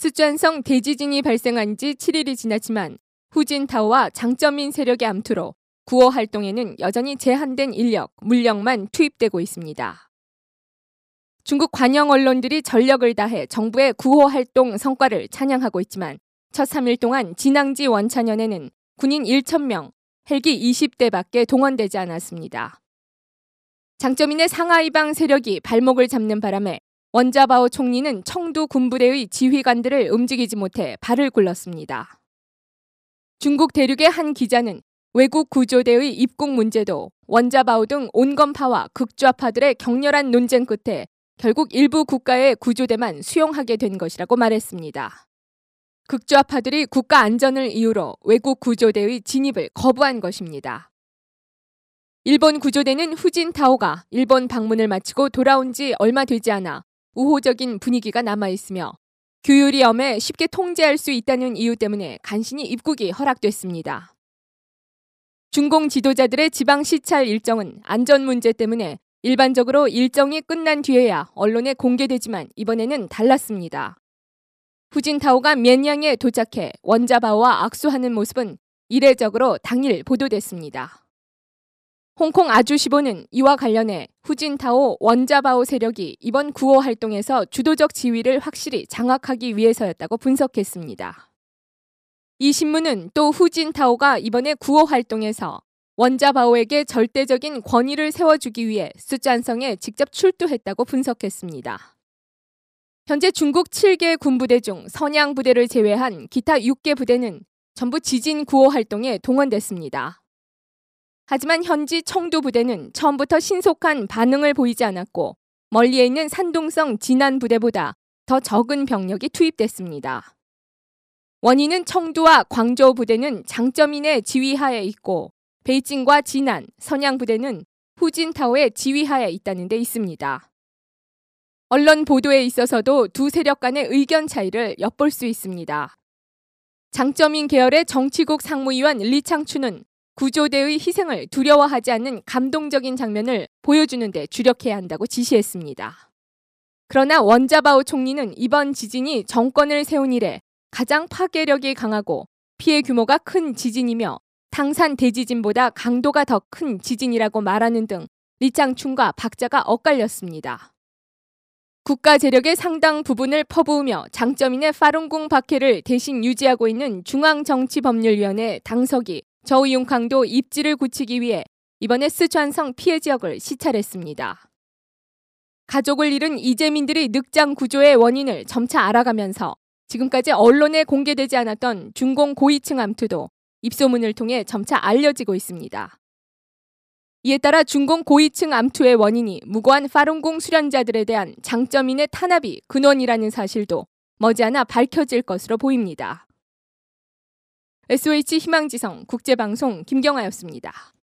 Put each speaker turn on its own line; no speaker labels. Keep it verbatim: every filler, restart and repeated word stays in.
쓰촨성 대지진이 발생한 지 칠 일이 지났지만 후진타오와 장점인 세력의 암투로 구호 활동에는 여전히 제한된 인력, 물력만 투입되고 있습니다. 중국 관영 언론들이 전력을 다해 정부의 구호 활동 성과를 찬양하고 있지만 첫 삼 일 동안 진앙지 원찬현에는 군인 천 명, 헬기 이십 대밖에 동원되지 않았습니다. 장점인의 상하이방 세력이 발목을 잡는 바람에 원자바오 총리는 청두 군부대의 지휘관들을 움직이지 못해 발을 굴렀습니다. 중국 대륙의 한 기자는 외국 구조대의 입국 문제도 원자바오 등 온건파와 극좌파들의 격렬한 논쟁 끝에 결국 일부 국가의 구조대만 수용하게 된 것이라고 말했습니다. 극좌파들이 국가 안전을 이유로 외국 구조대의 진입을 거부한 것입니다. 일본 구조대는 후진타오가 일본 방문을 마치고 돌아온 지 얼마 되지 않아 우호적인 분위기가 남아있으며 규율이 엄해 쉽게 통제할 수 있다는 이유 때문에 간신히 입국이 허락됐습니다. 중공 지도자들의 지방 시찰 일정은 안전 문제 때문에 일반적으로 일정이 끝난 뒤에야 언론에 공개되지만 이번에는 달랐습니다. 후진타오가 면양에 도착해 원자바오와 악수하는 모습은 이례적으로 당일 보도됐습니다. 홍콩 아주시보는 이와 관련해 후진타오 원자바오 세력이 이번 구호 활동에서 주도적 지위를 확실히 장악하기 위해서였다고 분석했습니다. 이 신문은 또 후진타오가 이번에 구호 활동에서 원자바오에게 절대적인 권위를 세워주기 위해 쓰촨성에 직접 출두했다고 분석했습니다. 현재 중국 칠 개 군부대 중 선양 부대를 제외한 기타 육 개 부대는 전부 지진 구호 활동에 동원됐습니다. 하지만 현지 청두 부대는 처음부터 신속한 반응을 보이지 않았고 멀리에 있는 산둥성 진안 부대보다 더 적은 병력이 투입됐습니다. 원인은 청두와 광저우 부대는 장점인의 지휘하에 있고 베이징과 진안, 선양 부대는 후진타오의 지휘하에 있다는 데 있습니다. 언론 보도에 있어서도 두 세력 간의 의견 차이를 엿볼 수 있습니다. 장점인 계열의 정치국 상무위원 리창추는 구조대의 희생을 두려워하지 않는 감동적인 장면을 보여주는 데 주력해야 한다고 지시했습니다. 그러나 원자바오 총리는 이번 지진이 정권을 세운 이래 가장 파괴력이 강하고 피해 규모가 큰 지진이며 당산 대지진보다 강도가 더 큰 지진이라고 말하는 등 리창춘과 박자가 엇갈렸습니다. 국가 재력의 상당 부분을 퍼부으며 장점인의 파룬궁 박해를 대신 유지하고 있는 중앙정치법률위원회 당석이 저우융캉도 입지를 굳히기 위해 이번에 쓰촨성 피해 지역을 시찰했습니다. 가족을 잃은 이재민들이 늑장 구조의 원인을 점차 알아가면서 지금까지 언론에 공개되지 않았던 중공 고위층 암투도 입소문을 통해 점차 알려지고 있습니다. 이에 따라 중공 고위층 암투의 원인이 무고한 파룬궁 수련자들에 대한 장점인의 탄압이 근원이라는 사실도 머지않아 밝혀질 것으로 보입니다. 에스오에이치 희망지성 국제방송 김경아였습니다.